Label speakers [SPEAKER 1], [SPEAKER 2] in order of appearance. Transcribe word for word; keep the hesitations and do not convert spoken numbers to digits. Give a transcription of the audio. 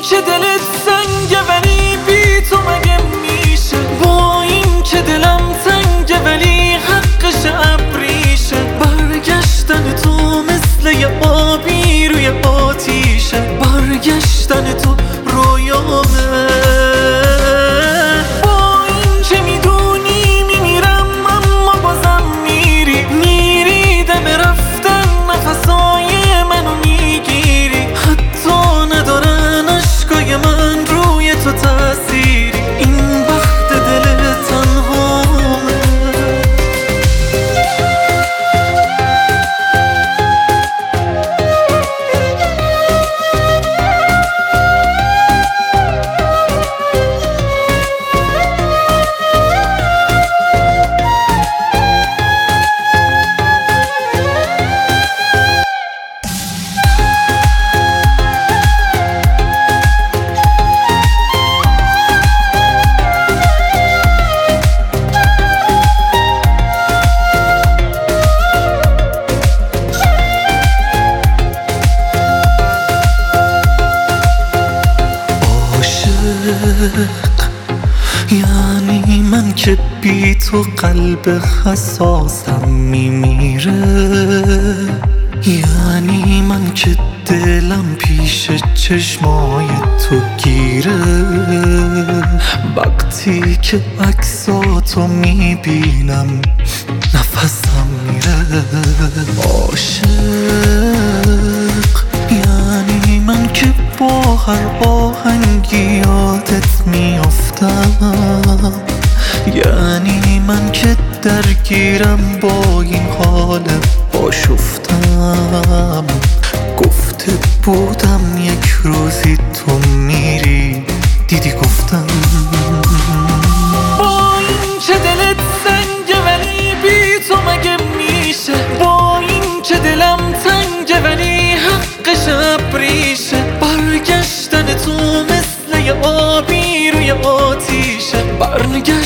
[SPEAKER 1] که دلت سنگه ولی بی تو مگه میشه، با این که دلم تنگه ولی حقش ابریشه. برگشتن تو مثل یه آبی روی آتیشه، برگشتن تو رویامه. با این که میدونی میمیرم اما بازم میری، میری دم رفتن نفسای منو میگیری. حتی ندارن عشقای من روی تو تأثیری، این وقت دل تنهامه. یعنی من که بی تو قلب حساسم میمیره، یعنی من که دلم پیش چشمای تو گیره. وقتی که عکساتو میبینم نفسم میره. عاشق یعنی من که با هر آهنگی یادت میافتم، یعنی من که درگیرم با این حال آشفتم. گفته بودم یک روزی تو میری، دیدی گفتم. با این که دلت سنگه ولی بی تو مگه میشه، با این که دلم تنگه ولی حقش ابریشه. برگشتن تو مثل یه آبی روی آتیشه، برنگشت